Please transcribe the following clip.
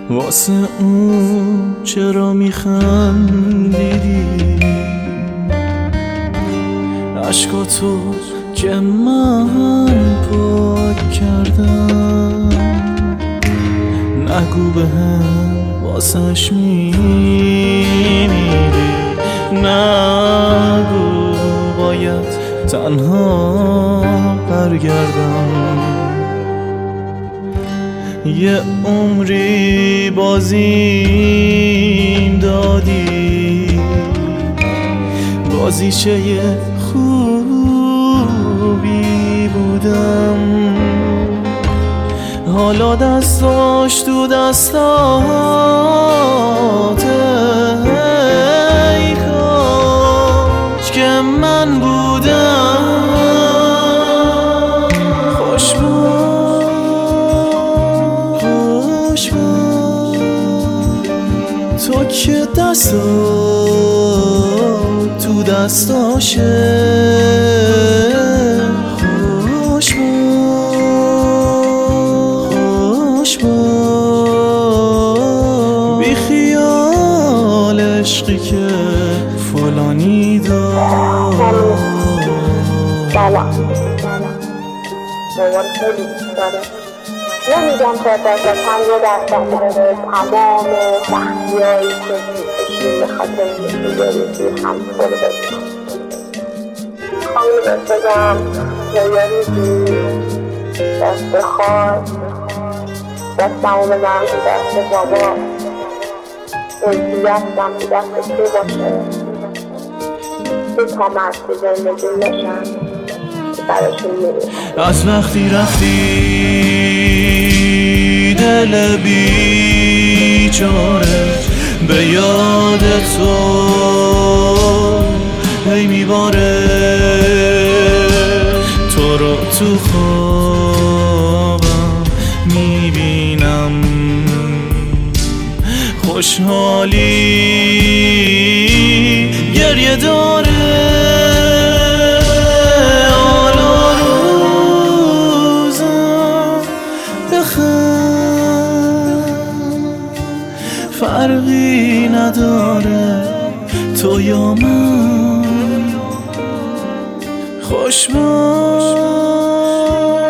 واسه اون چرا میخندیدی؟ عشقاتو که من پاک کردم نگو بهم واسش میمیری، نگو باید تنها برگردم. یه عمری بازیم دادی، بازیچه خوبی بودم، حالا دستاش تو دستات، ای کاش که من بودم. خوش باش، خوش باش، تو که دستات تو دستاشه. خوش باش، بی خیال عشقی که فلانی دار. سلام، مامان خیلی دوست داره. نمیگم تا دستم یه دستم داره تمام سختی‌هایی که می‌کشیم به خاطر نمی‌داری توی هم پر بزنم. خواهی بهت بگم یا یه روزی دست خواهد دستمو بزنم تو دست بابا، اونجی دستم تو دست تو باشه، تو تا مرد تو زندگی نشن که براشون میریم. از وقتی رفتی دل بیچاره به یاد تو هی میباره، تو رو تو خوابم میبینم، خوشحالی گریه داره. حالا روزم بخند، فرقی نداره تو یا من. خوش باش،